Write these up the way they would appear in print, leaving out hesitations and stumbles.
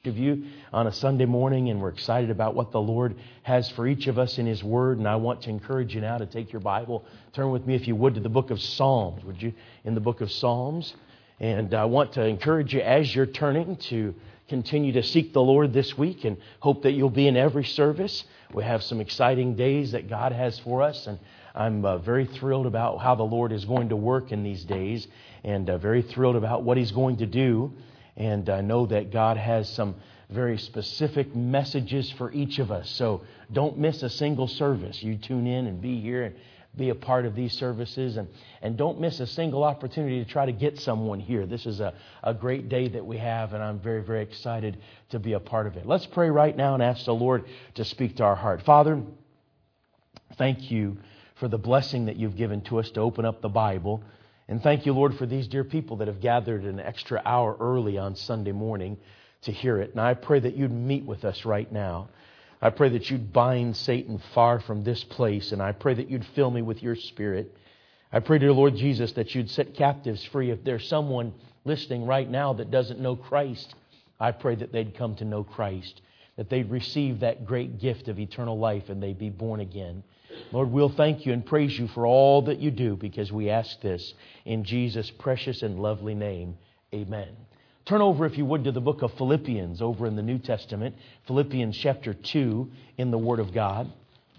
of you on a Sunday morning, and we're excited about what the Lord has for each of us in His Word. And I want to encourage you now to take your Bible, turn with me if you would to the book of Psalms. Would you? In the book of Psalms. And I want to encourage you as you're turning to continue to seek the Lord this week, and hope that you'll be in every service. We have some exciting days that God has for us, and I'm very thrilled about how the Lord is going to work in these days, and very thrilled about what He's going to do. And I know that God has some very specific messages for each of us. So don't miss a single service. You tune in and be here and be a part of these services. And don't miss a single opportunity to try to get someone here. This is a great day that we have, and I'm very, very excited to be a part of it. Let's pray right now and ask the Lord to speak to our heart. Father, thank You for the blessing that You've given to us to open up the Bible. And thank You, Lord, for these dear people that have gathered an extra hour early on Sunday morning to hear it. And I pray that You'd meet with us right now. I pray that You'd bind Satan far from this place, and I pray that You'd fill me with Your Spirit. I pray, dear Lord Jesus, that You'd set captives free. If there's someone listening right now that doesn't know Christ, I pray that they'd come to know Christ, that they'd receive that great gift of eternal life and they'd be born again. Lord, we'll thank You and praise You for all that You do, because we ask this in Jesus' precious and lovely name. Amen. Turn over, if you would, to the book of Philippians over in the New Testament. Philippians chapter 2 in the Word of God.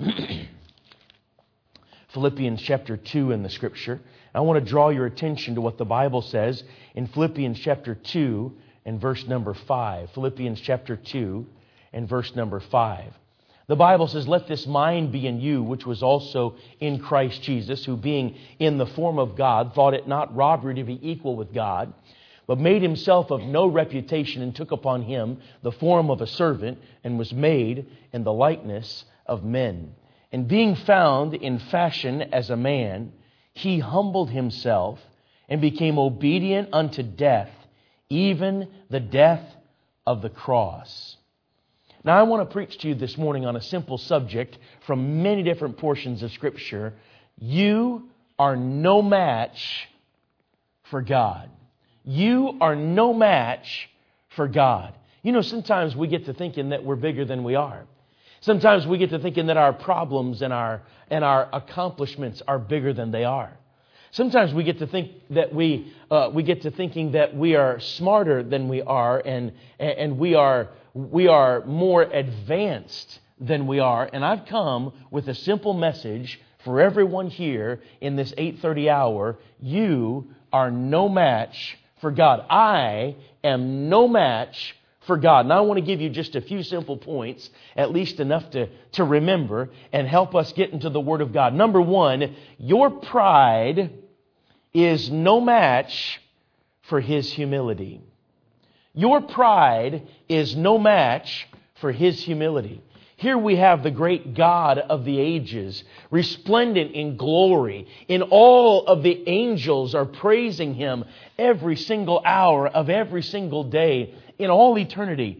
Philippians chapter 2 in the Scripture. I want to draw your attention to what the Bible says in Philippians chapter 2 and verse number 5. Philippians chapter 2 and verse number 5. The Bible says, "Let this mind be in you, which was also in Christ Jesus, who being in the form of God, thought it not robbery to be equal with God, but made Himself of no reputation, and took upon Him the form of a servant, and was made in the likeness of men. And being found in fashion as a man, He humbled Himself, and became obedient unto death, even the death of the cross." Now, I want to preach to you this morning on a simple subject from many different portions of Scripture. You are no match for God. You are no match for God. You know, sometimes we get to thinking that we're bigger than we are. Sometimes we get to thinking that our problems and our accomplishments are bigger than they are. Sometimes we get to think that we get to thinking that we are smarter than we are, and we are more advanced than we are. And I've come with a simple message for everyone here in this 8:30 hour. You are no match for God. I am no match for God. Now I want to give you just a few simple points, at least enough to remember, and help us get into the Word of God. Number one, your pride is no match for His humility. Your pride is no match for His humility. Here we have the great God of the ages, resplendent in glory. In all of the angels are praising Him every single hour of every single day in all eternity.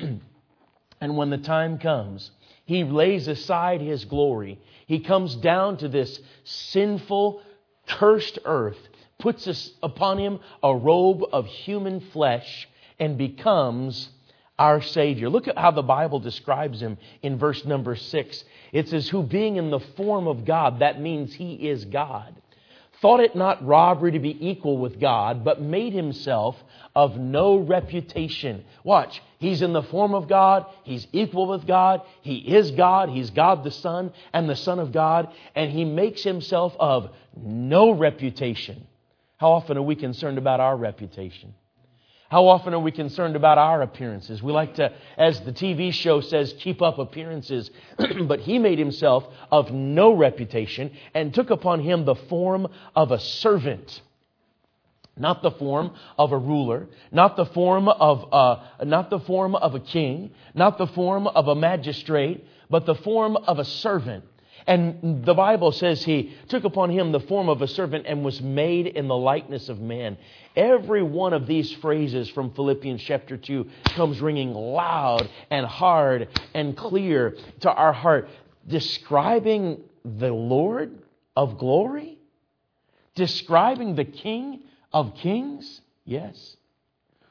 And when the time comes, He lays aside His glory. He comes down to this sinful, cursed earth, puts us upon Him a robe of human flesh, and becomes our Savior. Look at how the Bible describes Him in verse number 6. It says, "Who being in the form of God," that means He is God, "thought it not robbery to be equal with God, but made Himself of no reputation." Watch. He's in the form of God. He's equal with God. He is God. He's God the Son and the Son of God. And He makes Himself of no reputation. How often are we concerned about our reputation? How often are we concerned about our appearances? We like to, as the TV show says, keep up appearances. But He made Himself of no reputation and took upon Him the form of a servant. Not the form of a ruler, not the form of a king, not the form of a magistrate, but the form of a servant. And the Bible says He took upon Him the form of a servant and was made in the likeness of man. Every one of these phrases from Philippians chapter 2 comes ringing loud and hard and clear to our heart, describing the Lord of glory, describing the King of kings. Yes.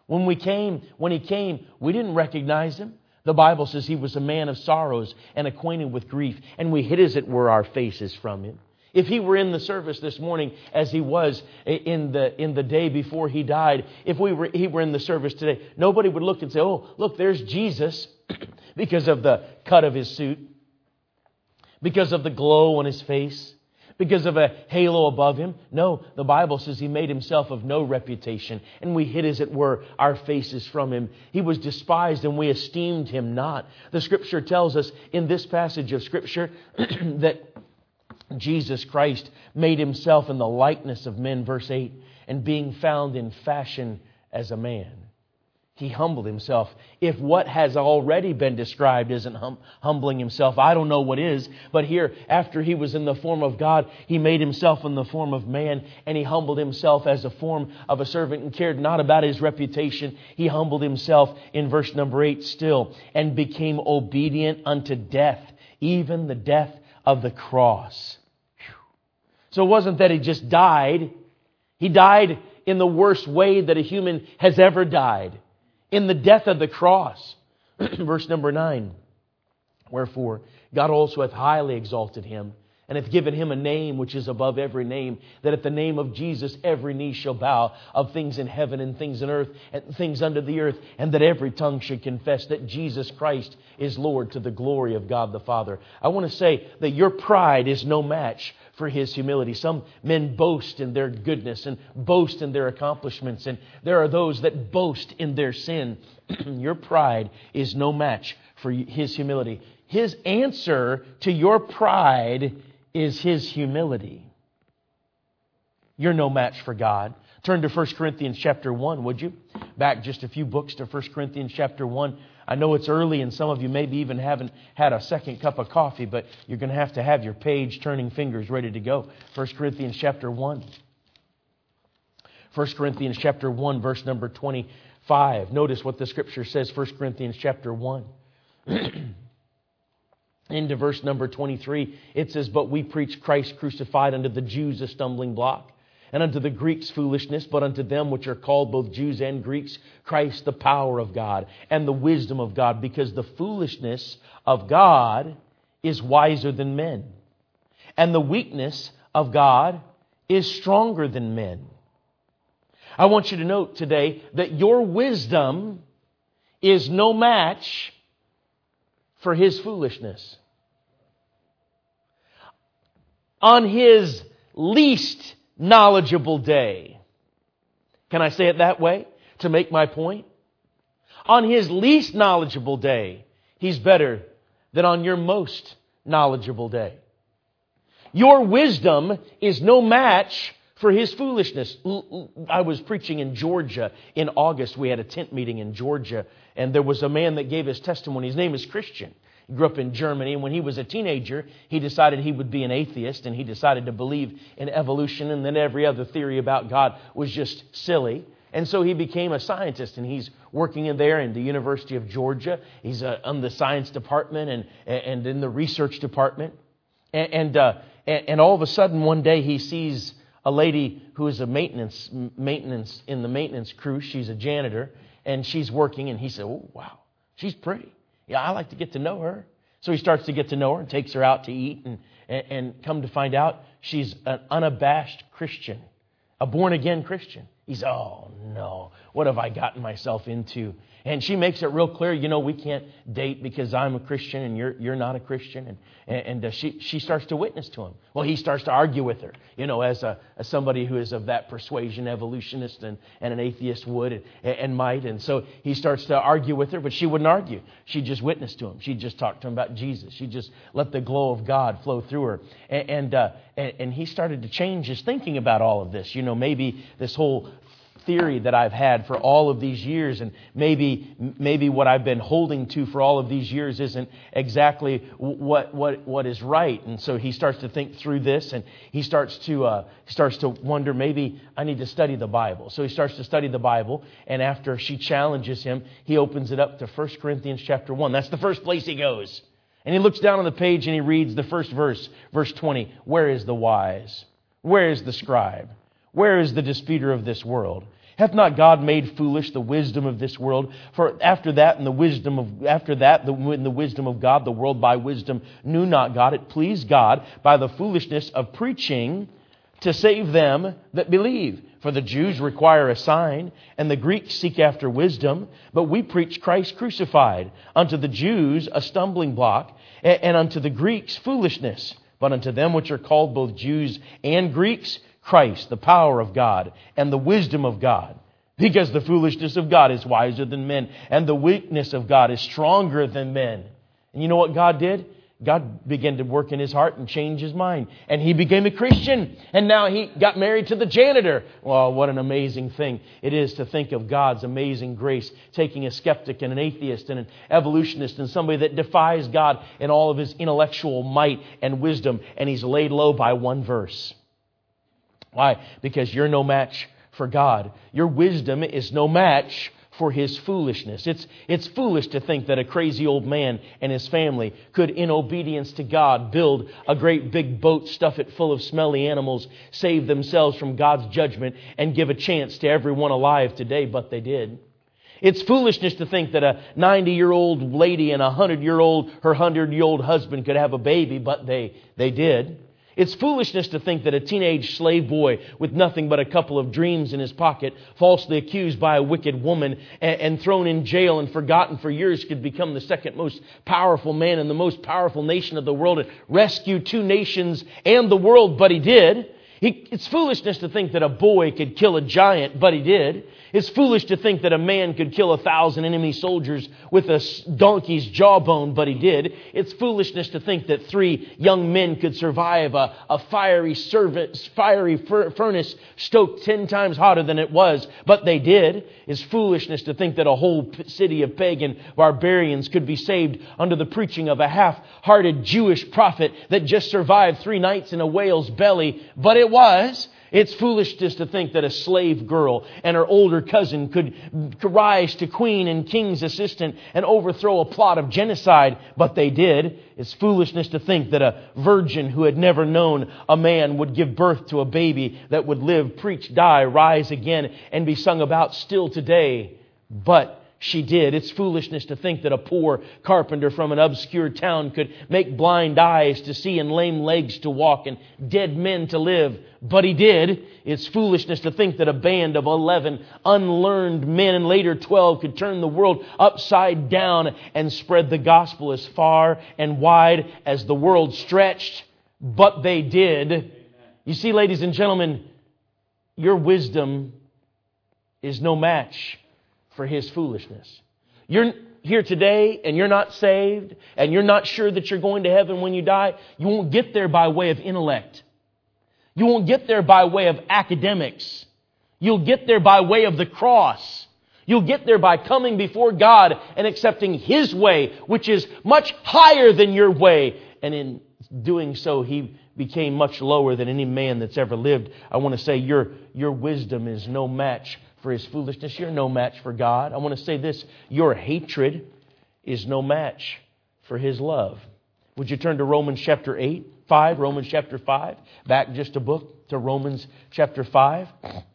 When He came, we didn't recognize Him. The Bible says He was a man of sorrows and acquainted with grief, and we hid, as it were, our faces from Him. If He were in the service this morning as He was in the day before He died, if He were in the service today, nobody would look and say, "Oh, look, there's Jesus," because of the cut of His suit, because of the glow on His face, because of a halo above Him. No, the Bible says He made Himself of no reputation, and we hid, as it were, our faces from Him. He was despised, and we esteemed Him not. The Scripture tells us in this passage of Scripture that Jesus Christ made Himself in the likeness of men, verse 8, and being found in fashion as a man. He humbled Himself. If what has already been described isn't humbling Himself, I don't know what is. But here, after He was in the form of God, He made Himself in the form of man, and He humbled Himself as a form of a servant and cared not about His reputation. He humbled Himself in verse number 8 still, and became obedient unto death, even the death of the cross. So it wasn't that He just died. He died in the worst way that a human has ever died, in the death of the cross. Verse number 9. Wherefore God also hath highly exalted Him, and hath given Him a name which is above every name, that at the name of Jesus every knee shall bow, of things in heaven and things in earth and things under the earth, and that every tongue should confess that Jesus Christ is Lord, to the glory of God the Father. I want to say that your pride is no match for His humility. Some men boast in their goodness and boast in their accomplishments, and there are those that boast in their sin. Your pride is no match for His humility. His answer to your pride is His humility. You're no match for God. Turn to 1 Corinthians chapter 1, would you? Back just a few books to 1 Corinthians chapter 1. I know it's early and some of you maybe even haven't had a second cup of coffee, but you're going to have your page-turning fingers ready to go. 1 Corinthians chapter 1. 1 Corinthians chapter 1, verse number 25. Notice what the Scripture says, 1 Corinthians chapter 1. Into verse number 23, it says, "But we preach Christ crucified, unto the Jews a stumbling block, and unto the Greeks foolishness, but unto them which are called both Jews and Greeks, Christ the power of God, and the wisdom of God, because the foolishness of God is wiser than men, and the weakness of God is stronger than men." I want you to note today that your wisdom is no match for His foolishness. On His least knowledgeable day. Can I say it that way to make my point? On His least knowledgeable day, He's better than on your most knowledgeable day. Your wisdom is no match for His foolishness. I was preaching in Georgia in August. We had a tent meeting in Georgia, and there was a man that gave his testimony. His name is Christian. He grew up in Germany, and when he was a teenager, he decided he would be an atheist, and he decided to believe in evolution, and then every other theory about God was just silly. And so he became a scientist, and he's working in there in the University of Georgia. He's on the science department and in the research department. And all of a sudden, one day, he sees a lady who is a maintenance in the maintenance crew. She's a janitor, and she's working, and he said, "Oh, wow, she's pretty. Yeah, I like to get to know her." So he starts to get to know her and takes her out to eat, and come to find out she's an unabashed Christian, a born-again Christian. He's, "Oh, no, what have I gotten myself into?" And she makes it real clear, we can't date because I'm a Christian and you're not a Christian. And she starts to witness to him. Well, he starts to argue with her, as somebody who is of that persuasion, evolutionist and an atheist would and might. And so he starts to argue with her, but she wouldn't argue. She just witnessed to him. She just talked to him about Jesus. She just let the glow of God flow through her. And he started to change his thinking about all of this. Maybe this whole theory that I've had for all of these years, and maybe what I've been holding to for all of these years isn't exactly what is right. And so he starts to think through this, and he starts to wonder, maybe I need to study the Bible. So he starts to study the Bible, and after she challenges him, he opens it up to 1 Corinthians chapter 1. That's the first place he goes. And he looks down on the page and he reads the first verse, verse 20. "Where is the wise? Where is the scribe? Where is the disputer of this world? Hath not God made foolish the wisdom of this world? For after that, when the wisdom of God, the world by wisdom knew not God, it pleased God by the foolishness of preaching to save them that believe. For the Jews require a sign, and the Greeks seek after wisdom. But we preach Christ crucified, unto the Jews a stumbling block, and unto the Greeks foolishness. But unto them which are called both Jews and Greeks, Christ, the power of God, and the wisdom of God. Because the foolishness of God is wiser than men, and the weakness of God is stronger than men. And you know what God did? God began to work in his heart and change his mind. And he became a Christian. And now he got married to the janitor. Well, what an amazing thing it is to think of God's amazing grace, taking a skeptic and an atheist and an evolutionist and somebody that defies God in all of his intellectual might and wisdom. And he's laid low by one verse. Why? Because you're no match for God. Your wisdom is no match for his foolishness. It's foolish to think that a crazy old man and his family could, in obedience to God, build a great big boat, stuff it full of smelly animals, save themselves from God's judgment, and give a chance to everyone alive today, but they did. It's foolishness to think that a 90-year-old lady and her 100-year-old husband could have a baby, but they did. It's foolishness to think that a teenage slave boy with nothing but a couple of dreams in his pocket, falsely accused by a wicked woman and thrown in jail and forgotten for years, could become the second most powerful man in the most powerful nation of the world and rescue two nations and the world, but he did. It's foolishness to think that a boy could kill a giant, but he did. It's foolish to think that a man could kill 1,000 enemy soldiers with a donkey's jawbone, but he did. It's foolishness to think that 3 young men could survive a fiery furnace stoked 10 times hotter than it was, but they did. It's foolishness to think that a whole city of pagan barbarians could be saved under the preaching of a half-hearted Jewish prophet that just survived 3 nights in a whale's belly, but it was. It's foolishness to think that a slave girl and her older cousin could rise to queen and king's assistant and overthrow a plot of genocide, but they did. It's foolishness to think that a virgin who had never known a man would give birth to a baby that would live, preach, die, rise again, and be sung about still today, but she did. It's foolishness to think that a poor carpenter from an obscure town could make blind eyes to see and lame legs to walk and dead men to live, but he did. It's foolishness to think that a band of 11 unlearned men and later 12 could turn the world upside down and spread the gospel as far and wide as the world stretched, but they did. You see, ladies and gentlemen, your wisdom is no match for his foolishness. You're here today and you're not saved and you're not sure that you're going to heaven when you die. You won't get there by way of intellect. You won't get there by way of academics. You'll get there by way of the cross. You'll get there by coming before God and accepting His way, which is much higher than your way. And in doing so, He became much lower than any man that's ever lived. I want to say your wisdom is no match for His foolishness. You're no match for God. I want to say this: your hatred is no match for His love. Would you turn to Romans chapter 5, Romans chapter 5, back just a book to Romans chapter 5.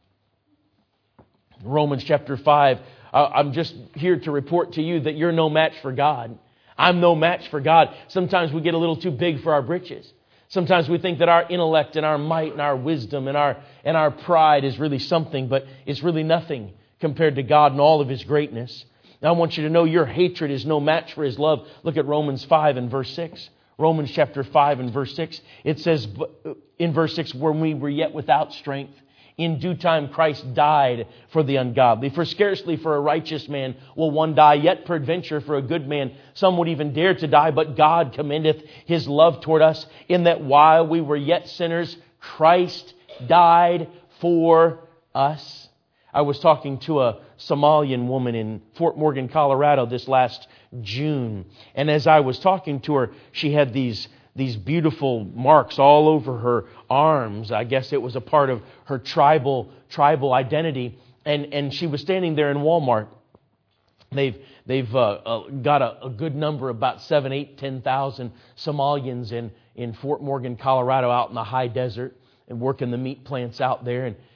Romans chapter 5. I'm just here to report to you that you're no match for God. I'm no match for God. Sometimes we get a little too big for our britches. Sometimes we think that our intellect and our might and our wisdom and our pride is really something, but it's really nothing compared to God and all of His greatness. Now I want you to know your hatred is no match for His love. Look at Romans 5 and verse 6. Romans chapter 5 and verse 6. It says in verse 6, when we were yet without strength, in due time Christ died for the ungodly. For scarcely for a righteous man will one die, yet peradventure for a good man some would even dare to die. But God commendeth His love toward us, in that while we were yet sinners, Christ died for us. I was talking to a Somalian woman in Fort Morgan, Colorado this last June. And as I was talking to her, she had these beautiful marks all over her arms. I guess it was a part of her tribal identity. And she was standing there in Walmart. They've got a good number, about 7, 8, 10,000 Somalians in Fort Morgan, Colorado, out in the high desert, and working the meat plants out there.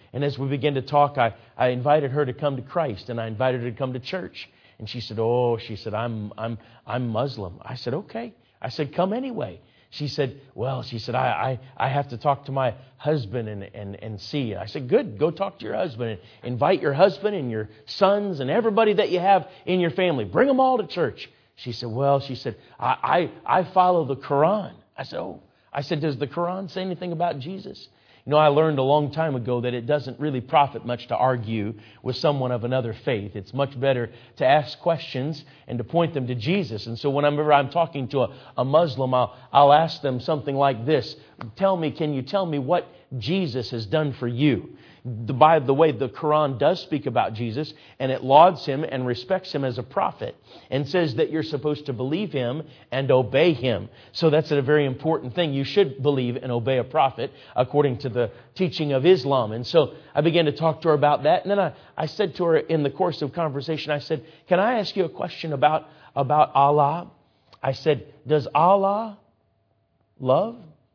And as we began to talk, I invited her to come to Christ, and I invited her to come to church. And she said, I'm Muslim. I said, okay. I said, come anyway. She said, I have to talk to my husband and see. I said, good, go talk to your husband and invite your husband and your sons and everybody that you have in your family. Bring them all to church. She said, I follow the Quran. I said, oh. I said, does the Quran say anything about Jesus? You know, I learned a long time ago that it doesn't really profit much to argue with someone of another faith. It's much better to ask questions and to point them to Jesus. And so whenever I'm talking to a Muslim, I'll ask them something like this. Can you tell me what Jesus has done for you? By the way, the Quran does speak about Jesus, and it lauds him and respects him as a prophet and says that you're supposed to believe him and obey him. So that's a very important thing. You should believe and obey a prophet according to the teaching of Islam. And so I began to talk to her about that. And then I said to her in the course of conversation, I said, can I ask you a question about Allah? I said, does Allah love?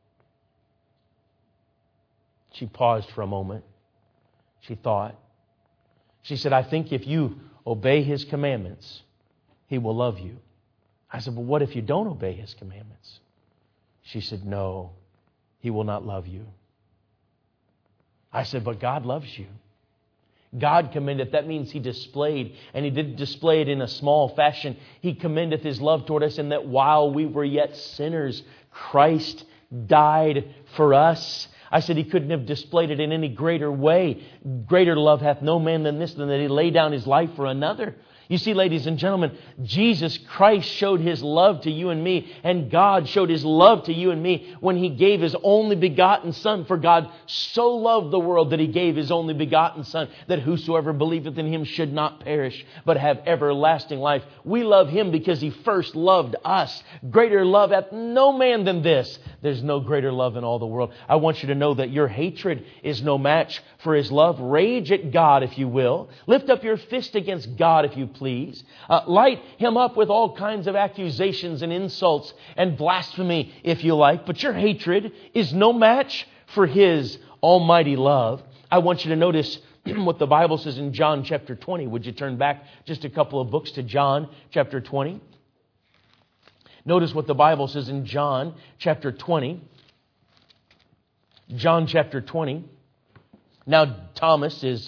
She paused for a moment. She thought. She said, I think if you obey His commandments, He will love you. I said, well, what if you don't obey His commandments? She said, no, He will not love you. I said, but God loves you. God commendeth. That means He displayed, and He didn't display it in a small fashion. He commendeth His love toward us in that while we were yet sinners, Christ died for us. I said He couldn't have displayed it in any greater way. Greater love hath no man than this, than that He laid down His life for another. You see, ladies and gentlemen, Jesus Christ showed His love to you and me, and God showed His love to you and me when He gave His only begotten Son. For God so loved the world that He gave His only begotten Son, that whosoever believeth in Him should not perish, but have everlasting life. We love Him because He first loved us. Greater love hath no man than this. There's no greater love in all the world. I want you to know that your hatred is no match for His love. Rage at God, if you will. Lift up your fist against God, if you please. Light Him up with all kinds of accusations and insults and blasphemy, if you like. But your hatred is no match for His almighty love. I want you to notice what the Bible says in John chapter 20. Would you turn back just a couple of books to John chapter 20? Notice what the Bible says in John chapter 20. John chapter 20. Now Thomas is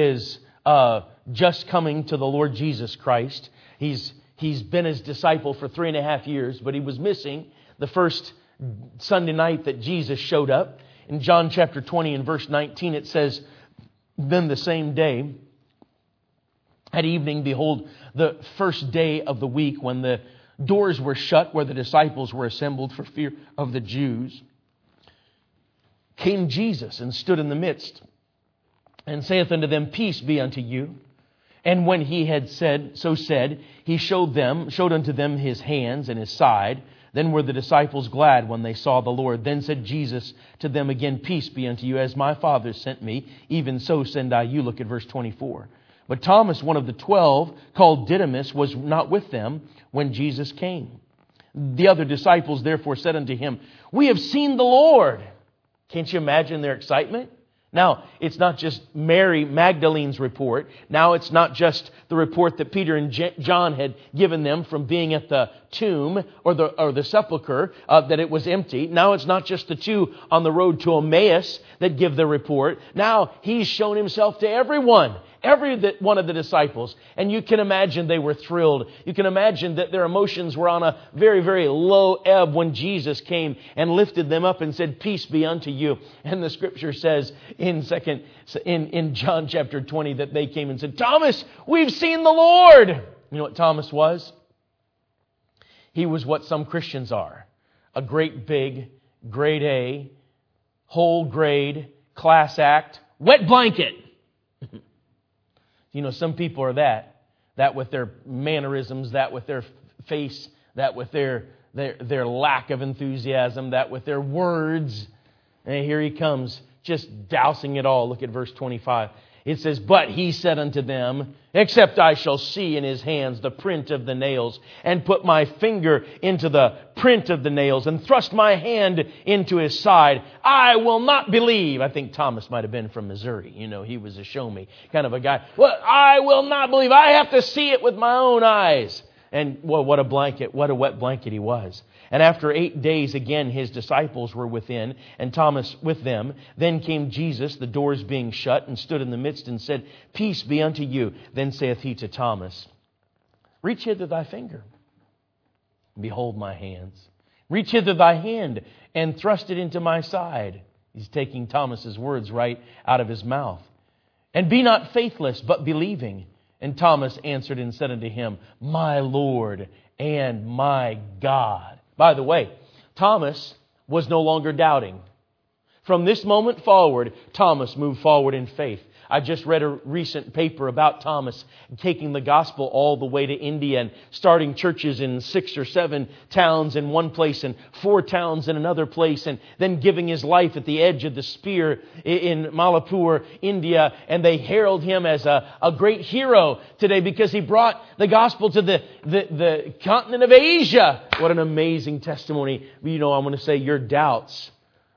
just coming to the Lord Jesus Christ. He's been His disciple for 3.5 years, but he was missing the first Sunday night that Jesus showed up. In John chapter 20 and verse 19 it says, then the same day at evening, behold, the first day of the week, when the doors were shut where the disciples were assembled for fear of the Jews, came Jesus and stood in the midst and saith unto them, peace be unto you. And when He had said, He showed unto them His hands and His side. Then were the disciples glad when they saw the Lord. Then said Jesus to them again, peace be unto you. As my Father sent me, even so send I you. Look at verse 24. But Thomas, one of the 12, called Didymus, was not with them when Jesus came. The other disciples therefore said unto Him, we have seen the Lord. Can't you imagine their excitement? Now, it's not just Mary Magdalene's report. Now, it's not just the report that Peter and John had given them from being at the tomb or the sepulcher, that it was empty. Now, it's not just the two on the road to Emmaus that give the report. Now, He's shown Himself to everyone. Every one of the disciples. And you can imagine they were thrilled. You can imagine that their emotions were on a very, very low ebb when Jesus came and lifted them up and said, peace be unto you. And the Scripture says in John chapter 20 that they came and said, Thomas, we've seen the Lord. You know what Thomas was? He was what some Christians are. A great big, grade A, whole grade, class act, wet blanket. You know, some people are that with their mannerisms, that with their face, that with their lack of enthusiasm, that with their words. And here He comes, just dousing it all. Look at verse 25. It says, but he said unto them, except I shall see in his hands the print of the nails, and put my finger into the print of the nails, and thrust my hand into his side, I will not believe. I think Thomas might have been from Missouri. You know, he was a show me kind of a guy. Well, I will not believe. I have to see it with my own eyes. And well, what a wet blanket he was. And after 8 days, again, his disciples were within, and Thomas with them. Then came Jesus, the doors being shut, and stood in the midst, and said, Peace be unto you. Then saith he to Thomas, Reach hither thy finger, and behold my hands. Reach hither thy hand, and thrust it into my side. He's taking Thomas's words right out of his mouth. And be not faithless, but believing. And Thomas answered and said unto him, My Lord and my God. By the way, Thomas was no longer doubting. From this moment forward, Thomas moved forward in faith. I just read a recent paper about Thomas taking the gospel all the way to India and starting churches in 6 or 7 towns in one place and 4 towns in another place, and then giving his life at the edge of the spear in Malapur, India. And they herald him as a great hero today because he brought the gospel to the continent of Asia. What an amazing testimony. You know, I'm going to say your doubts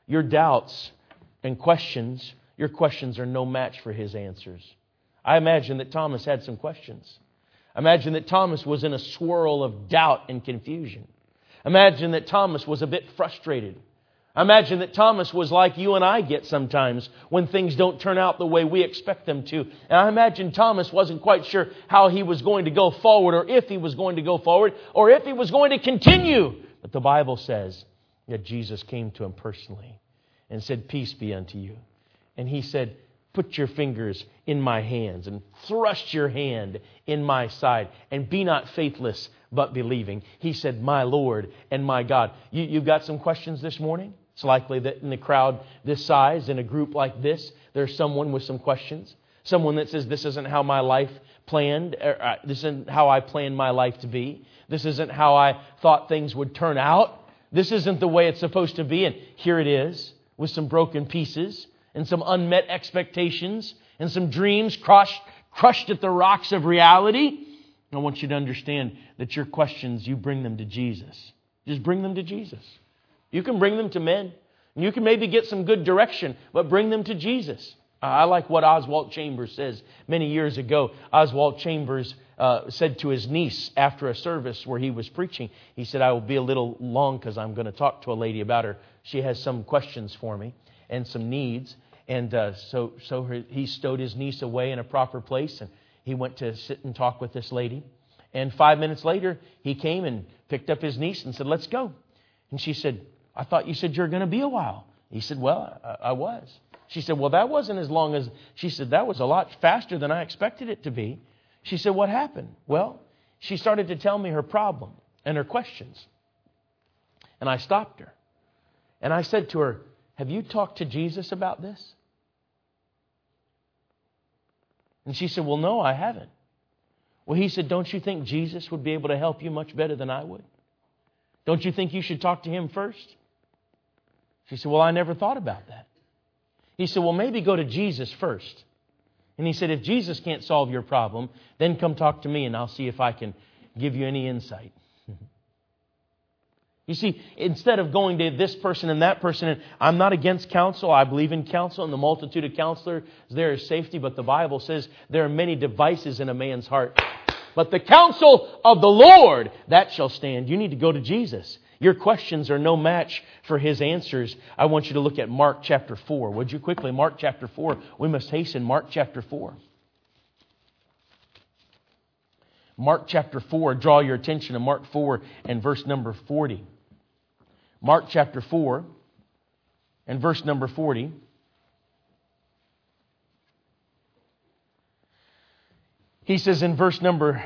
and questions, your questions are no match for his answers. I imagine that Thomas had some questions. Imagine that Thomas was in a swirl of doubt and confusion. Imagine that Thomas was a bit frustrated. Imagine that Thomas was like you and I get sometimes when things don't turn out the way we expect them to. And I imagine Thomas wasn't quite sure how he was going to go forward, or if he was going to go forward, or if he was going to continue. But the Bible says that Jesus came to him personally and said, Peace be unto you. And he said, Put your fingers in my hands and thrust your hand in my side, and be not faithless, but believing. He said, My Lord and my God. You've got some questions this morning? It's likely that in a crowd this size, in a group like this, there's someone with some questions. Someone that says, this isn't how my life planned. This isn't how I planned my life to be. This isn't how I thought things would turn out. This isn't the way it's supposed to be. And here it is, with some broken pieces and some unmet expectations and some dreams crushed at the rocks of reality. I want you to understand that your questions, you bring them to Jesus. Just bring them to Jesus. You can bring them to men. You can maybe get some good direction, but bring them to Jesus. I like what Oswald Chambers says. Many years ago, Oswald Chambers said to his niece after a service where he was preaching, he said, I will be a little long because I'm going to talk to a lady about her. She has some questions for me and some needs. And so he stowed his niece away in a proper place, and he went to sit and talk with this lady. And 5 minutes later, he came and picked up his niece and said, Let's go. And she said, I thought you said you're going to be a while. He said, Well, I was. She said, Well, that wasn't as long as... She said, That was a lot faster than I expected it to be. She said, What happened? Well, she started to tell me her problem and her questions. And I stopped her. And I said to her, Have you talked to Jesus about this? And she said, Well, no, I haven't. Well, he said, Don't you think Jesus would be able to help you much better than I would? Don't you think you should talk to him first? She said, Well, I never thought about that. He said, Well, maybe go to Jesus first. And he said, If Jesus can't solve your problem, then come talk to me and I'll see if I can give you any insight. You see, instead of going to this person and that person, and I'm not against counsel. I believe in counsel, and the multitude of counselors, there is safety. But the Bible says there are many devices in a man's heart. But the counsel of the Lord, that shall stand. You need to go to Jesus. Your questions are no match for his answers. I want you to look at Mark chapter 4. Would you quickly? Mark chapter 4. We must hasten. Mark chapter 4. Mark chapter 4. Draw your attention to Mark 4 and verse number 40. Mark chapter 4 and verse number 40. He says in verse number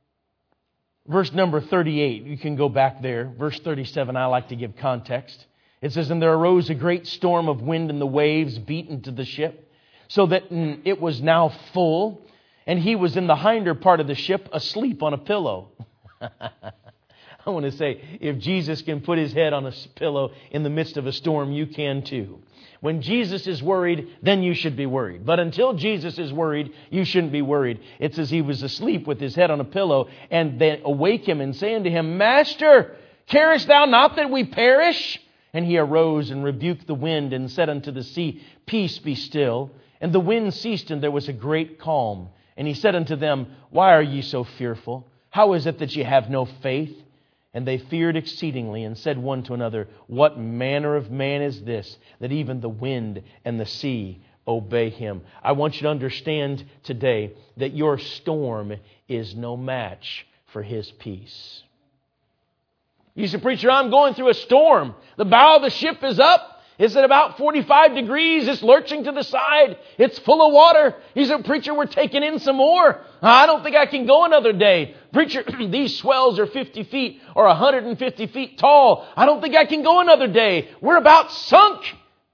38, you can go back there. Verse 37, I like to give context. It says, And there arose a great storm of wind, and the waves beat into the ship, so that it was now full, and he was in the hinder part of the ship, asleep on a pillow. I want to say, if Jesus can put His head on a pillow in the midst of a storm, you can too. When Jesus is worried, then you should be worried. But until Jesus is worried, you shouldn't be worried. It's as He was asleep with His head on a pillow, and they awake Him and say unto Him, Master, carest Thou not that we perish? And He arose and rebuked the wind and said unto the sea, Peace, be still. And the wind ceased, and there was a great calm. And He said unto them, Why are ye so fearful? How is it that ye have no faith? And they feared exceedingly, and said one to another, What manner of man is this, that even the wind and the sea obey Him? I want you to understand today that your storm is no match for His peace. You say, Preacher, I'm going through a storm. The bow of the ship is up. It's at about 45 degrees. It's lurching to the side. It's full of water. He said, Preacher, we're taking in some more. I don't think I can go another day. Preacher, these swells are 50 feet or 150 feet tall. I don't think I can go another day. We're about sunk.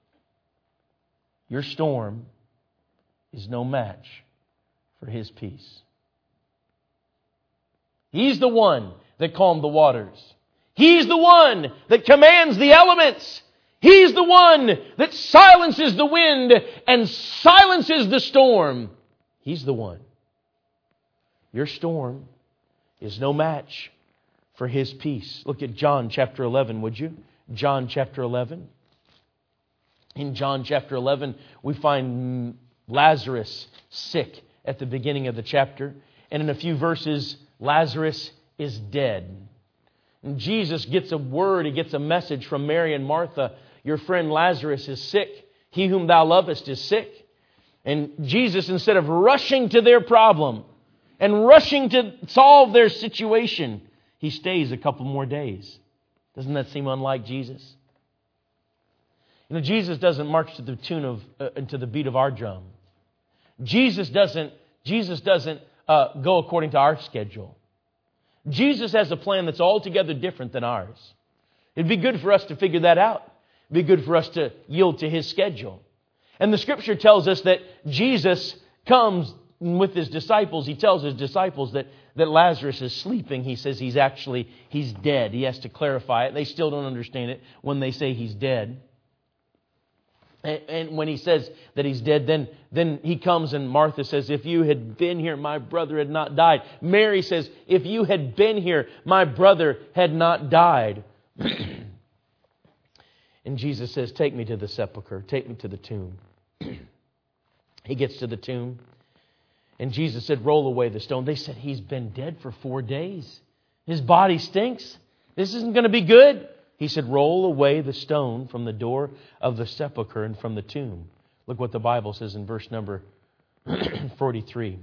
Your storm is no match for His peace. He's the one that calmed the waters. He's the one that commands the elements. He's the one that silences the wind and silences the storm. He's the one. Your storm is no match for His peace. Look at John chapter 11, would you? John chapter 11. In John chapter 11, we find Lazarus sick at the beginning of the chapter. And in a few verses, Lazarus is dead. And Jesus gets a word, He gets a message from Mary and Martha. Your friend Lazarus is sick. He whom thou lovest is sick. And Jesus, instead of rushing to their problem and rushing to solve their situation, He stays a couple more days. Doesn't that seem unlike Jesus? You know, Jesus doesn't march to the tune of to the beat of our drum. Jesus doesn't go according to our schedule. Jesus has a plan that's altogether different than ours. It'd be good for us to figure that out. It'd be good for us to yield to His schedule. And the Scripture tells us that Jesus comes with His disciples. He tells His disciples that Lazarus is sleeping. He says he's dead. He has to clarify it. They still don't understand it when they say He's dead. And when He says that He's dead, then He comes and Martha says, If you had been here, my brother had not died. Mary says, If you had been here, my brother had not died. And Jesus says, Take me to the sepulcher. Take me to the tomb. He gets to the tomb. And Jesus said, Roll away the stone. They said, He's been dead for 4 days. His body stinks. This isn't going to be good. He said, Roll away the stone from the door of the sepulcher and from the tomb. Look what the Bible says in verse number 43.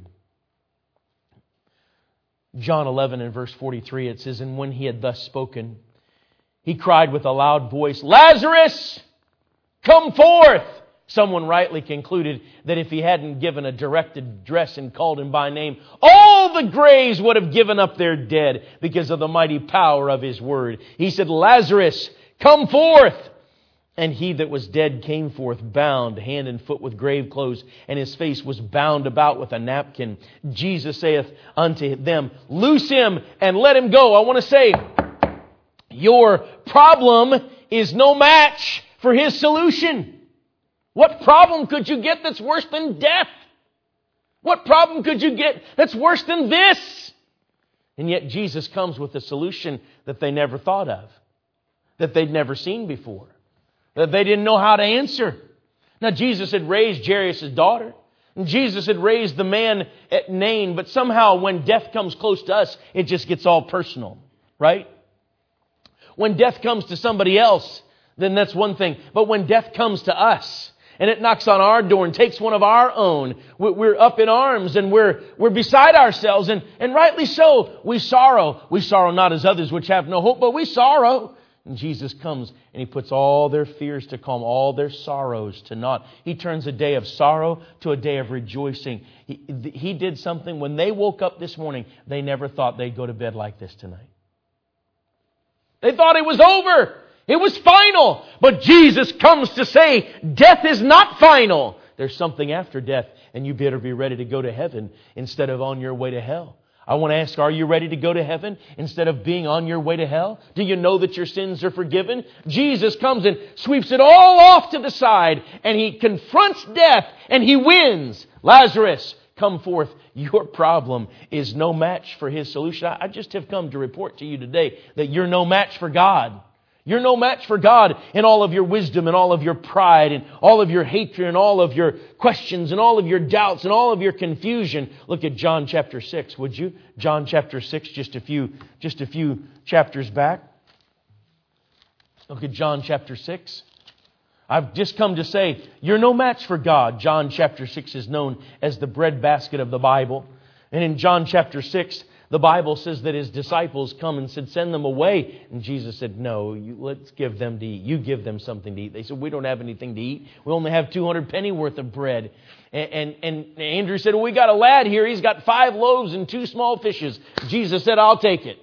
John 11 and verse 43, it says, And when He had thus spoken, He cried with a loud voice, Lazarus, come forth! Someone rightly concluded that if He hadn't given a direct address and called him by name, all the graves would have given up their dead because of the mighty power of His word. He said, Lazarus, come forth! And he that was dead came forth, bound hand and foot with grave clothes, and his face was bound about with a napkin. Jesus saith unto them, Loose him and let him go. I want to say, your problem is no match for His solution. What problem could you get that's worse than death? What problem could you get that's worse than this? And yet Jesus comes with a solution that they never thought of, that they'd never seen before, that they didn't know how to answer. Now, Jesus had raised Jairus' daughter, and Jesus had raised the man at Nain, but somehow when death comes close to us, it just gets all personal, right? When death comes to somebody else, then that's one thing. But when death comes to us, and it knocks on our door and takes one of our own, we're up in arms and we're beside ourselves, and rightly so. We sorrow. We sorrow not as others which have no hope, but we sorrow. And Jesus comes and He puts all their fears to calm, all their sorrows to naught. He turns a day of sorrow to a day of rejoicing. He did something when they woke up this morning, they never thought they'd go to bed like this tonight. They thought it was over. It was final. But Jesus comes to say, death is not final. There's something after death, and you better be ready to go to heaven instead of on your way to hell. I want to ask, are you ready to go to heaven instead of being on your way to hell? Do you know that your sins are forgiven? Jesus comes and sweeps it all off to the side, and He confronts death, and He wins. Lazarus, come forth. Your problem is no match for His solution. I just have come to report to you today that you're no match for God. You're no match for God in all of your wisdom and all of your pride and all of your hatred and all of your questions and all of your doubts and all of your confusion. Look at John chapter 6, would you? John chapter 6, just a few chapters back. Look at John chapter 6. I've just come to say, you're no match for God. John chapter 6 is known as the breadbasket of the Bible. And in John chapter 6, the Bible says that His disciples come and said, send them away. And Jesus said, no, let's give them to eat. You give them something to eat. They said, we don't have anything to eat. We only have 200 penny worth of bread. And Andrew said, well, we got a lad here. He's got 5 loaves and 2 small fishes. Jesus said, I'll take it.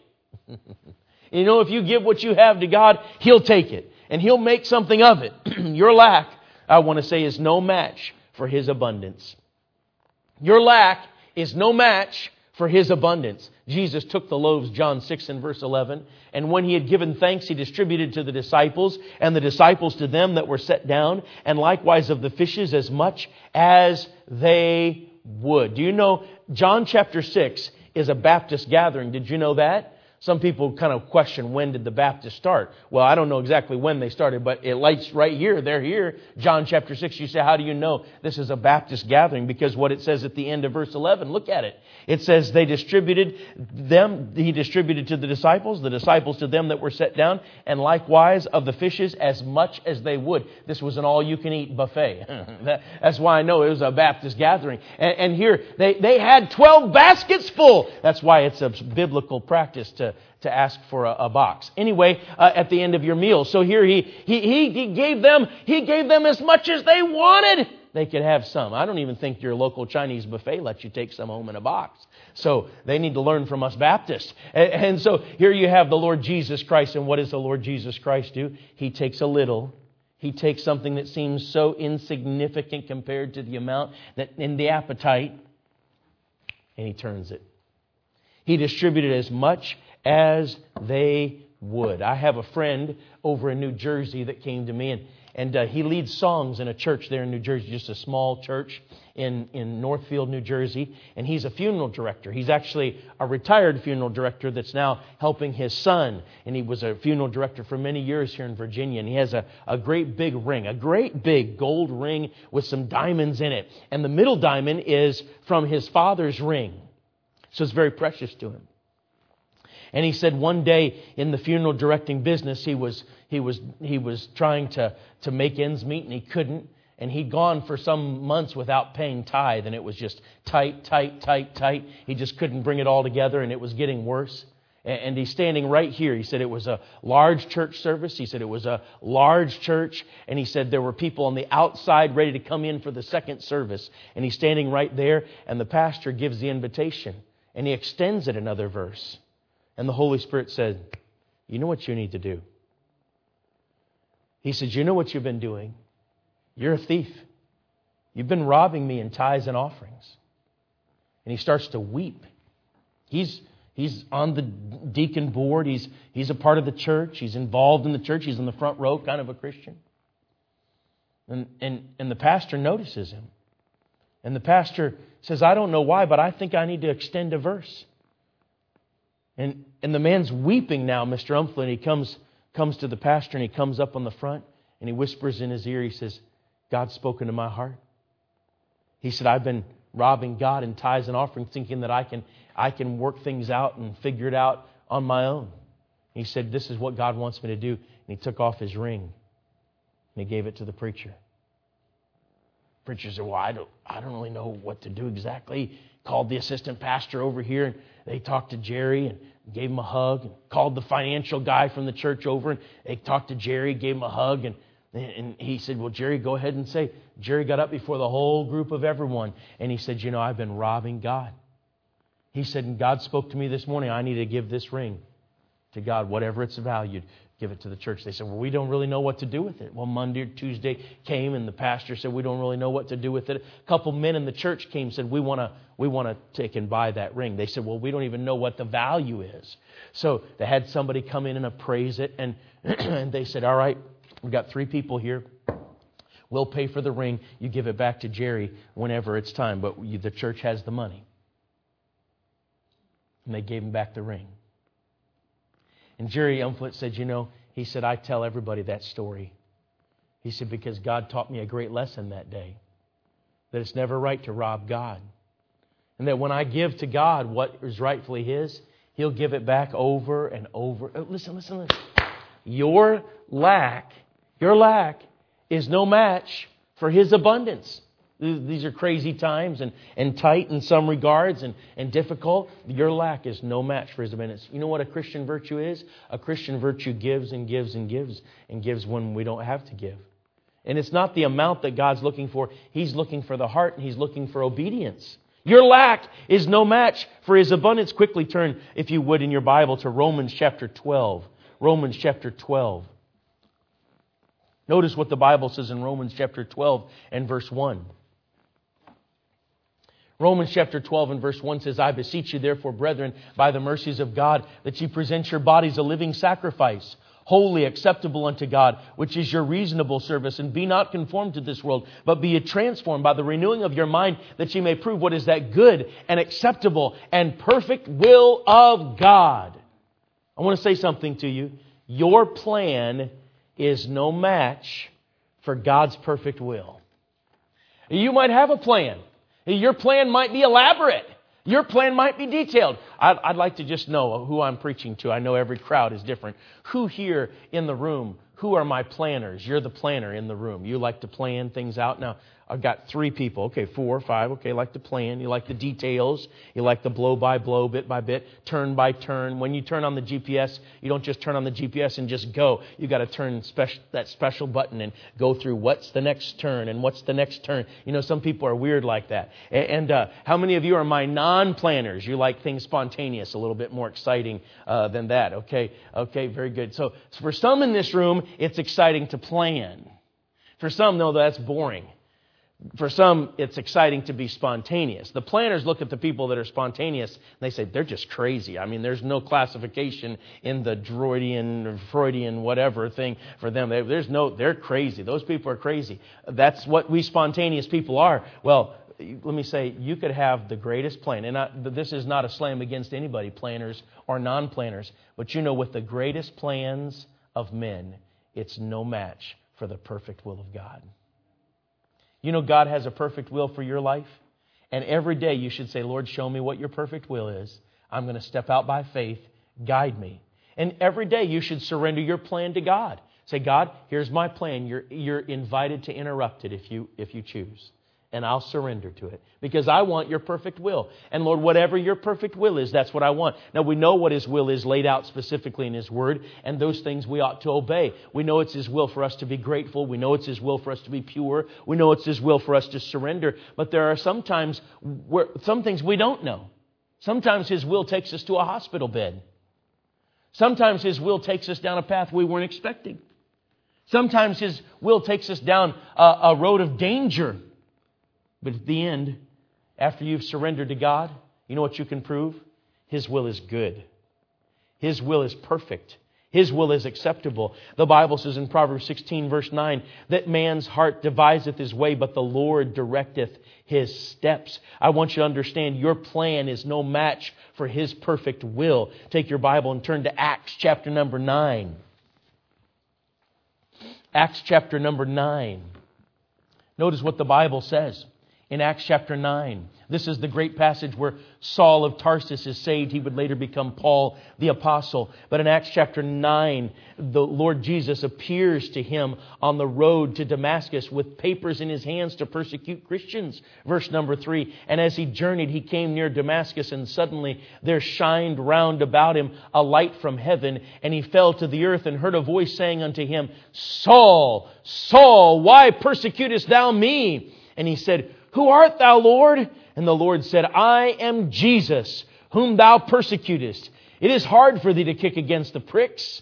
You know, if you give what you have to God, He'll take it. And He'll make something of it. Your lack, I want to say, is no match for His abundance. Your lack is no match for His abundance. Jesus took the loaves, John 6 and verse 11, and when He had given thanks, He distributed to the disciples, and the disciples to them that were set down, and likewise of the fishes as much as they would. Do you know John chapter 6 is a Baptist gathering? Did you know that? Some people kind of question, when did the Baptists start? Well, I don't know exactly when they started, but it lights right here. They're here. John chapter 6, you say, how do you know this is a Baptist gathering? Because what it says at the end of verse 11, look at it. It says they distributed them, He distributed to the disciples to them that were set down, and likewise of the fishes as much as they would. This was an all-you-can-eat buffet. That's why I know it was a Baptist gathering. And here, they had 12 baskets full. That's why it's a biblical practice to ask for a box. Anyway, at the end of your meal. So here he gave them as much as they wanted. They could have some. I don't even think your local Chinese buffet lets you take some home in a box. So they need to learn from us Baptists. And so here you have the Lord Jesus Christ. And what does the Lord Jesus Christ do? He takes a little. He takes something that seems so insignificant compared to the amount that in the appetite, and He turns it. He distributed as much as they would. I have a friend over in New Jersey that came to me, and he leads songs in a church there in New Jersey, just a small church in Northfield, New Jersey. And he's a funeral director. He's actually a retired funeral director that's now helping his son. And he was a funeral director for many years here in Virginia. And he has a great big ring, a great big gold ring with some diamonds in it. And the middle diamond is from his father's ring. So it's very precious to him. And he said one day in the funeral directing business, he was trying to make ends meet, and he couldn't. And he'd gone for some months without paying tithe, and it was just tight. He just couldn't bring it all together, and it was getting worse. And he's standing right here. He said it was a large church service. He said it was a large church. And he said there were people on the outside ready to come in for the second service. And he's standing right there, and the pastor gives the invitation. And he extends it another verse. And the Holy Spirit said, you know what you need to do? He said, you know what you've been doing? You're a thief. You've been robbing me in tithes and offerings. And he starts to weep. He's on the deacon board. He's a part of the church. He's involved in the church. He's in the front row, kind of a Christian. And the pastor notices him. And the pastor says, I don't know why, but I think I need to extend a verse. And the man's weeping now, Mr. Umflin. He comes to the pastor, and he comes up on the front, and he whispers in his ear, he says, God's spoken to my heart. He said, I've been robbing God in tithes and offerings, thinking that I can work things out and figure it out on my own. He said, this is what God wants me to do. And he took off his ring, and he gave it to the preacher. Preacher said, well, I don't really know what to do exactly. He called the assistant pastor over here, and they talked to Jerry and gave him a hug. And called the financial guy from the church over, and they talked to Jerry, gave him a hug. And he said, well, Jerry, go ahead and say. Jerry got up before the whole group of everyone, and he said, you know, I've been robbing God. He said, and God spoke to me this morning, I need to give this ring to God, whatever it's valued, give it to the church. They said, well, we don't really know what to do with it. Well, Monday or Tuesday came and the pastor said, we don't really know what to do with it. A couple men in the church came and said, we want to take and buy that ring. They said, well, we don't even know what the value is. So they had somebody come in and appraise it, and and they said, all right, we've got 3 people here. We'll pay for the ring. You give it back to Jerry whenever it's time, but the church has the money. And they gave him back the ring. And Jerry Umflett said, he said, I tell everybody that story. He said, because God taught me a great lesson that day. That it's never right to rob God. And that when I give to God what is rightfully His, He'll give it back over and over. Listen. Your lack is no match for His abundance. These are crazy times and tight in some regards and difficult. Your lack is no match for His abundance. You know what a Christian virtue is? A Christian virtue gives and gives and gives and gives when we don't have to give. And it's not the amount that God's looking for. He's looking for the heart, and He's looking for obedience. Your lack is no match for His abundance. Quickly turn, if you would, in your Bible to Romans chapter 12. Romans chapter 12. Notice what the Bible says in Romans chapter 12 and verse 1. Romans chapter 12 and verse 1 says, I beseech you therefore, brethren, by the mercies of God, that ye present your bodies a living sacrifice, holy, acceptable unto God, which is your reasonable service. And be not conformed to this world, but be ye transformed by the renewing of your mind, that ye may prove what is that good and acceptable and perfect will of God. I want to say something to you. Your plan is no match for God's perfect will. You might have a plan. Your plan might be elaborate. Your plan might be detailed. I'd like to just know who I'm preaching to. I know every crowd is different. Who here in the room, who are my planners? You're the planner in the room. You like to plan things out. Now, I've got 3 people. Okay, 4 or 5. Okay, like to plan. You like the details. You like the blow by blow, bit by bit, turn by turn. When you turn on the GPS, you don't just turn on the GPS and just go. You got to turn that special button and go through what's the next turn and what's the next turn. Some people are weird like that. And how many of you are my non-planners? You like things spontaneous, a little bit more exciting than that. Okay, very good. So for some in this room, it's exciting to plan. For some, no, that's boring. For some, it's exciting to be spontaneous. The planners look at the people that are spontaneous and they say, they're just crazy. I mean, there's no classification in the Freudian whatever thing for them. They're crazy. Those people are crazy. That's what we spontaneous people are. Well, let me say, you could have the greatest plan. And this is not a slam against anybody, planners or non-planners. But with the greatest plans of men, it's no match for the perfect will of God. God has a perfect will for your life. And every day you should say, Lord, show me what your perfect will is. I'm going to step out by faith. Guide me. And every day you should surrender your plan to God. Say, God, here's my plan. You're invited to interrupt it if you choose. And I'll surrender to it. Because I want your perfect will. And Lord, whatever your perfect will is, that's what I want. Now we know what His will is laid out specifically in His Word. And those things we ought to obey. We know it's His will for us to be grateful. We know it's His will for us to be pure. We know it's His will for us to surrender. But there are some things we don't know. Sometimes His will takes us to a hospital bed. Sometimes His will takes us down a path we weren't expecting. Sometimes His will takes us down a road of danger. But at the end, after you've surrendered to God, you know what you can prove? His will is good. His will is perfect. His will is acceptable. The Bible says in Proverbs 16, verse 9, that man's heart deviseth his way, but the Lord directeth his steps. I want you to understand your plan is no match for His perfect will. Take your Bible and turn to Acts chapter number 9. Acts chapter number 9. Notice what the Bible says. In Acts chapter 9, this is the great passage where Saul of Tarsus is saved. He would later become Paul the Apostle. But in Acts chapter 9, the Lord Jesus appears to him on the road to Damascus with papers in his hands to persecute Christians. Verse number 3, and as he journeyed, he came near Damascus, and suddenly there shined round about him a light from heaven, and he fell to the earth and heard a voice saying unto him, Saul, Saul, why persecutest thou me? And he said, Who art thou, Lord? And the Lord said, I am Jesus, whom thou persecutest. It is hard for thee to kick against the pricks.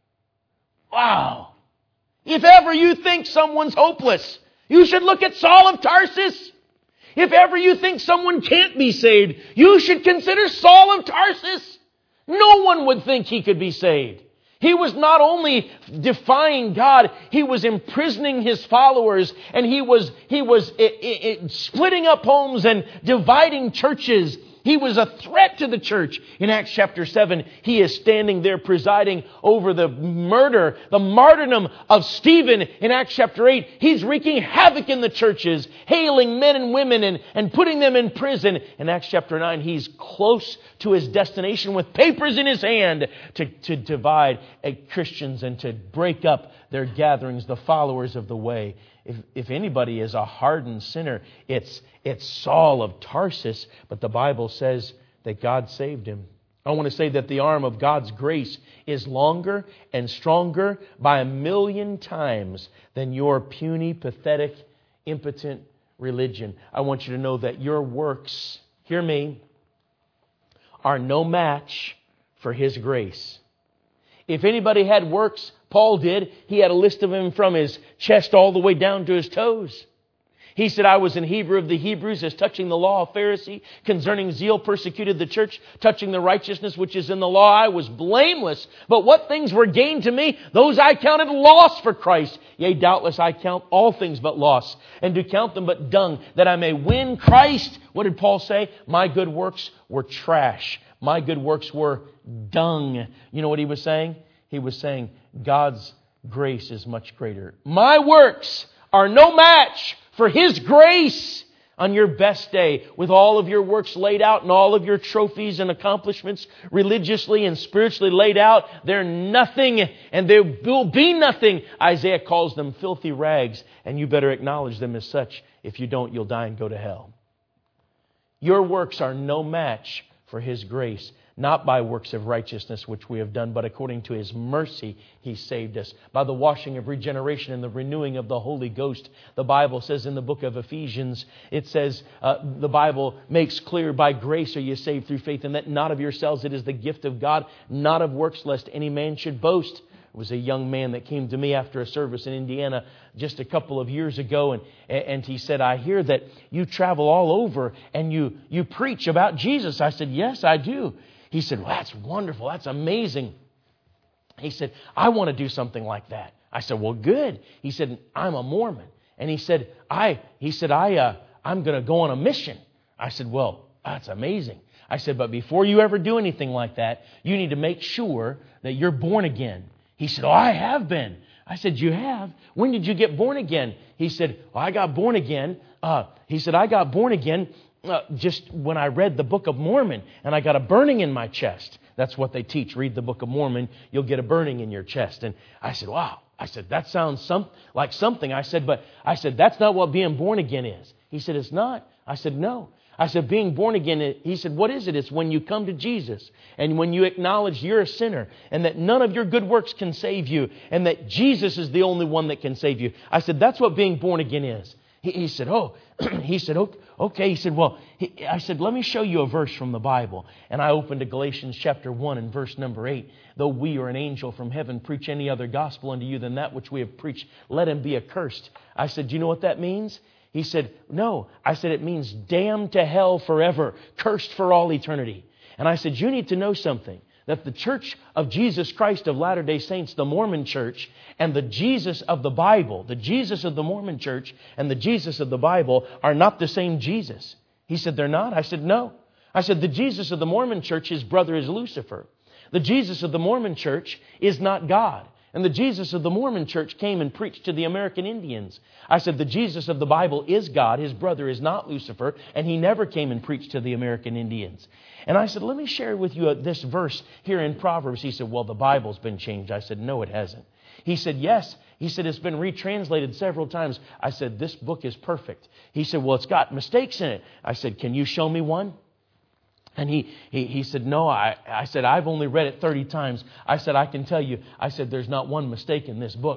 Wow. If ever you think someone's hopeless, you should look at Saul of Tarsus. If ever you think someone can't be saved, you should consider Saul of Tarsus. No one would think he could be saved. He was not only defying God, he was imprisoning his followers, and he was splitting up homes and dividing churches. He was a threat to the church. In Acts chapter 7, he is standing there presiding over the murder, the martyrdom of Stephen. In Acts chapter 8, he's wreaking havoc in the churches, hailing men and women and putting them in prison. In Acts chapter 9, he's close to his destination with papers in his hand to divide Christians and to break up their gatherings, the followers of the way. If anybody is a hardened sinner, it's Saul of Tarsus, but the Bible says that God saved him. I want to say that the arm of God's grace is longer and stronger by 1,000,000 times than your puny, pathetic, impotent religion. I want you to know that your works, hear me, are no match for His grace. If anybody had works, Paul did. He had a list of them from his chest all the way down to his toes. He said, I was an Hebrew of the Hebrews, as touching the law of Pharisee, concerning zeal persecuted the church, touching the righteousness which is in the law, I was blameless. But what things were gained to me, those I counted loss for Christ. Yea, doubtless I count all things but loss, and do count them but dung, that I may win Christ. What did Paul say? My good works were trash. My good works were dung. You know what he was saying? He was saying, God's grace is much greater. My works are no match for His grace. On your best day, with all of your works laid out and all of your trophies and accomplishments religiously and spiritually laid out, they're nothing and there will be nothing. Isaiah calls them filthy rags, and you better acknowledge them as such. If you don't, you'll die and go to hell. Your works are no match for His grace. Not by works of righteousness which we have done, but according to His mercy He saved us. By the washing of regeneration and the renewing of the Holy Ghost. The Bible says in the book of Ephesians, it says, the Bible makes clear, by grace are you saved through faith, and that not of yourselves, it is the gift of God, not of works, lest any man should boast. It was a young man that came to me after a service in Indiana just a couple of years ago, and he said, I hear that you travel all over and you preach about Jesus. I said, yes, I do. He said, well, that's wonderful. That's amazing. He said, I want to do something like that. I said, well, good. He said, I'm a Mormon. And he said, I'm going to go on a mission. I said, well, that's amazing. I said, but before you ever do anything like that, you need to make sure that you're born again. He said, oh, I have been. I said, you have? When did you get born again? He said, well, I got born again. Just when I read the Book of Mormon, and I got a burning in my chest. That's what they teach. Read the Book of Mormon, you'll get a burning in your chest. And I said, wow. I said, that sounds like something. I said, that's not what being born again is. He said, it's not. I said, no. I said, being born again, he said, what is it? It's when you come to Jesus and when you acknowledge you're a sinner and that none of your good works can save you and that Jesus is the only one that can save you. I said, that's what being born again is. He said, oh, he said, okay. He said, well, I said, let me show you a verse from the Bible. And I opened to Galatians chapter 1 and verse number 8. Though we or an angel from heaven preach any other gospel unto you than that which we have preached, let him be accursed. I said, do you know what that means? He said, no. I said, it means damned to hell forever, cursed for all eternity. And I said, you need to know something. That the Church of Jesus Christ of Latter-day Saints, the Mormon Church, and the Jesus of the Bible, the Jesus of the Mormon Church and the Jesus of the Bible are not the same Jesus. He said, they're not? I said, no. I said, the Jesus of the Mormon Church, his brother is Lucifer. The Jesus of the Mormon Church is not God. And the Jesus of the Mormon Church came and preached to the American Indians. I said, the Jesus of the Bible is God. His brother is not Lucifer. And he never came and preached to the American Indians. And I said, let me share with you this verse here in Proverbs. He said, well, the Bible's been changed. I said, no, it hasn't. He said, yes. He said, it's been retranslated several times. I said, this book is perfect. He said, well, it's got mistakes in it. I said, can you show me one? And he said, no. I said, I've only read it 30 times. I said, I can tell you. I said, there's not one mistake in this book.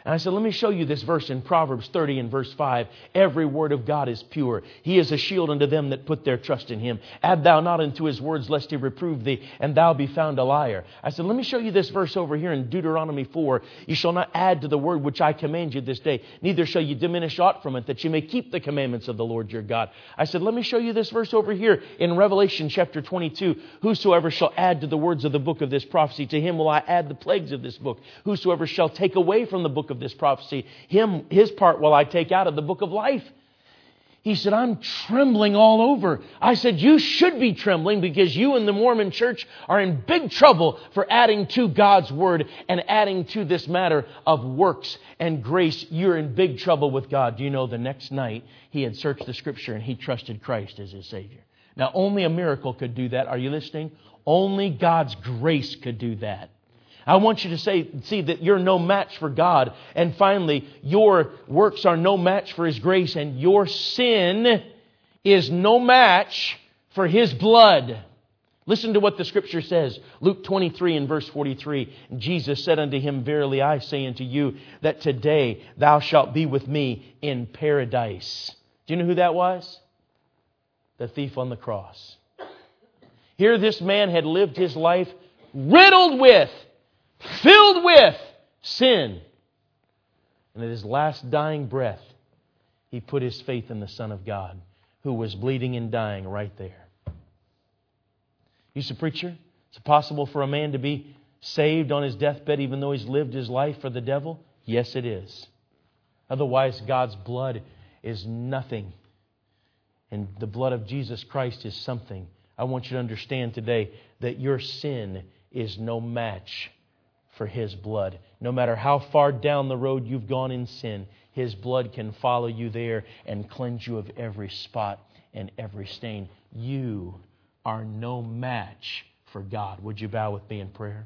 And I said, let me show you this verse in Proverbs 30 and verse 5. Every word of God is pure. He is a shield unto them that put their trust in Him. Add thou not unto His words, lest He reprove thee, and thou be found a liar. I said, let me show you this verse over here in Deuteronomy 4. You shall not add to the word which I command you this day, neither shall you diminish aught from it, that you may keep the commandments of the Lord your God. I said, let me show you this verse over here in Revelation chapter 22. Whosoever shall add to the words of the book of this prophecy, to him will I add the plagues of this book. Whosoever shall take away from the book of this prophecy, his part will I take out of the book of life. He said, I'm trembling all over. I said, you should be trembling because you and the Mormon church are in big trouble for adding to God's word and adding to this matter of works and grace. You're in big trouble with God. Do you know the next night he had searched the scripture and he trusted Christ as his Savior. Now, only a miracle could do that. Are you listening? Only God's grace could do that. I want you to see that you're no match for God. And finally, your works are no match for His grace. And your sin is no match for His blood. Listen to what the Scripture says. Luke 23 and verse 43. Jesus said unto him, verily I say unto you, that today thou shalt be with me in paradise. Do you know who that was? The thief on the cross. Here this man had lived his life riddled with, filled with sin. And at his last dying breath, he put his faith in the Son of God, who was bleeding and dying right there. You say, preacher, is it possible for a man to be saved on his deathbed even though he's lived his life for the devil? Yes, it is. Otherwise, God's blood is nothing. And the blood of Jesus Christ is something. I want you to understand today that your sin is no match for His blood. No matter how far down the road you've gone in sin, His blood can follow you there and cleanse you of every spot and every stain. You are no match for God. Would you bow with me in prayer?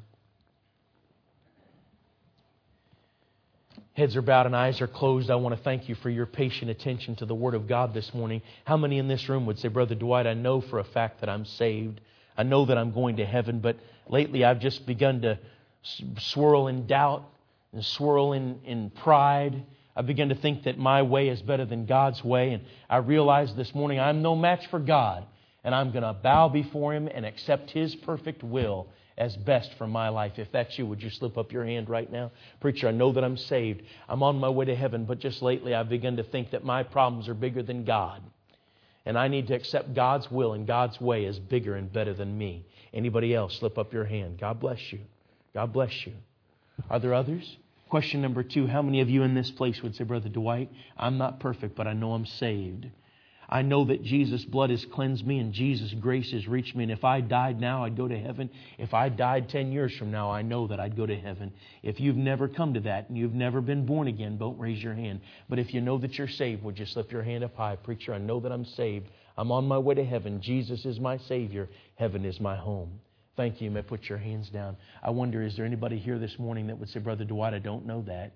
Heads are bowed and eyes are closed. I want to thank you for your patient attention to the Word of God this morning. How many in this room would say, Brother Dwight, I know for a fact that I'm saved. I know that I'm going to heaven, but lately I've just begun to swirl in doubt and swirl in pride. I've begun to think that my way is better than God's way. And I realized this morning I'm no match for God. And I'm going to bow before Him and accept His perfect will as best for my life. If that's you, would you slip up your hand right now? Preacher, I know that I'm saved. I'm on my way to heaven, but just lately I've begun to think that my problems are bigger than God. And I need to accept God's will and God's way as bigger and better than me. Anybody else, slip up your hand. God bless you. God bless you. Are there others? Question number 2, how many of you in this place would say, Brother Dwight, I'm not perfect, but I know I'm saved. I know that Jesus' blood has cleansed me and Jesus' grace has reached me. And if I died now, I'd go to heaven. If I died 10 years from now, I know that I'd go to heaven. If you've never come to that and you've never been born again, don't raise your hand. But if you know that you're saved, would you slip your hand up high? Preacher, I know that I'm saved. I'm on my way to heaven. Jesus is my Savior. Heaven is my home. Thank you. You may put your hands down. I wonder, is there anybody here this morning that would say, Brother Dwight, I don't know that.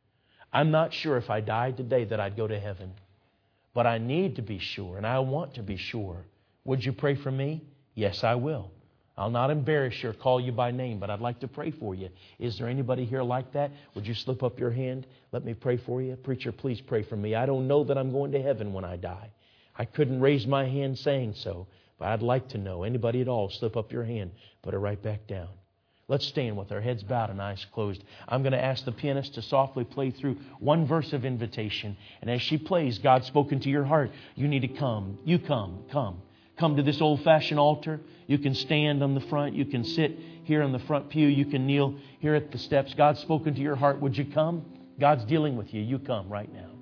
I'm not sure if I died today that I'd go to heaven. But I need to be sure, and I want to be sure. Would you pray for me? Yes, I will. I'll not embarrass you or call you by name, but I'd like to pray for you. Is there anybody here like that? Would you slip up your hand? Let me pray for you. Preacher, please pray for me. I don't know that I'm going to heaven when I die. I couldn't raise my hand saying so, but I'd like to know. Anybody at all, slip up your hand. Put it right back down. Let's stand with our heads bowed and eyes closed. I'm going to ask the pianist to softly play through one verse of invitation. And as she plays, God's spoken to your heart. You need to come. You come. Come to this old-fashioned altar. You can stand on the front. You can sit here on the front pew. You can kneel here at the steps. God's spoken to your heart. Would you come? God's dealing with you. You come right now.